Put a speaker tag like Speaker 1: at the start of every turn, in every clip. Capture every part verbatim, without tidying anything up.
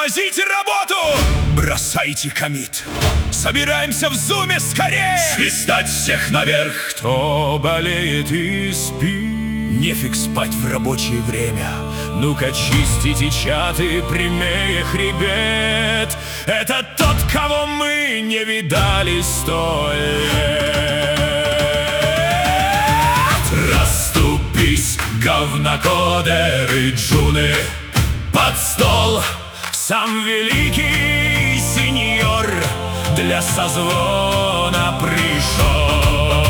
Speaker 1: Тормозите работу! Бросайте комит! Собираемся в зуме скорее!
Speaker 2: Свистать всех наверх!
Speaker 1: Кто болеет и спит?
Speaker 2: Нефиг спать в рабочее время.
Speaker 1: Ну-ка чистите чаты прямее хребет. Это тот, кого мы не видали сто лет.
Speaker 2: Расступись, говнокодеры, джуны, под стол!
Speaker 1: Сам великий сеньор для созвона пришел.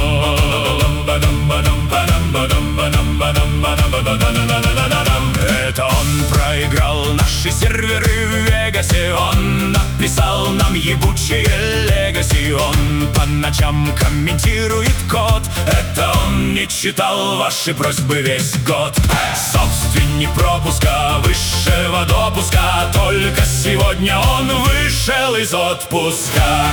Speaker 1: Это он проиграл наши серверы в Вегасе. Он написал нам ебучие легаси. Он по ночам комментирует код. Это он не читал ваши просьбы весь год. Собственник пропуска высшего допуска. Только сегодня он вышел из отпуска.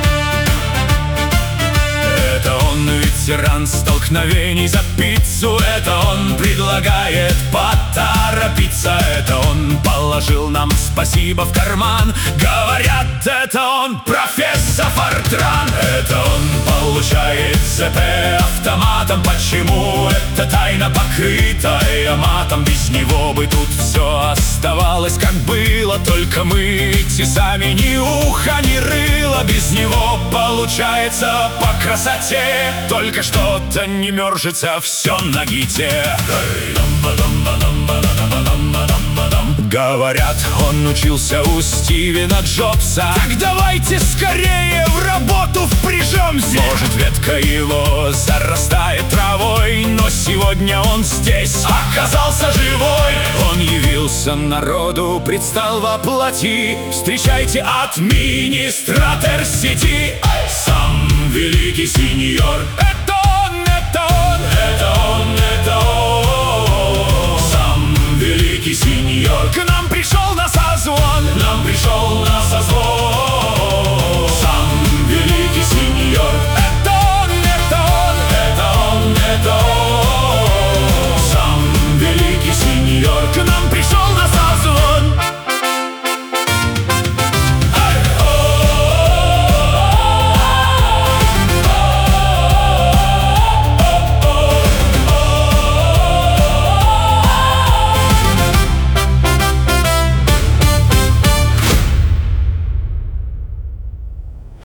Speaker 1: Это он ветеран столкновений за пиццу. Это он предлагает поторопиться. Это он положил нам спасибо в карман. Говорят, это он профессор Фортран. Это он получает ЦП автоматом. Почему это тайна, покрытая матом? Без него бы тут все оставалось как было. Только мы идти сами ни уха, ни рыла. Без него получается по красоте. Только что-то не мержится, все на гите. Говорят, он учился у Стивена Джобса. Так давайте скорее в работу впряжемся. Может, ветка его зарастает травой, но сегодня он здесь оказался живой. Он явился народу, предстал воплоти. Встречайте, администратор сети. Сам великий сеньор. Это он, это он, это он, это он.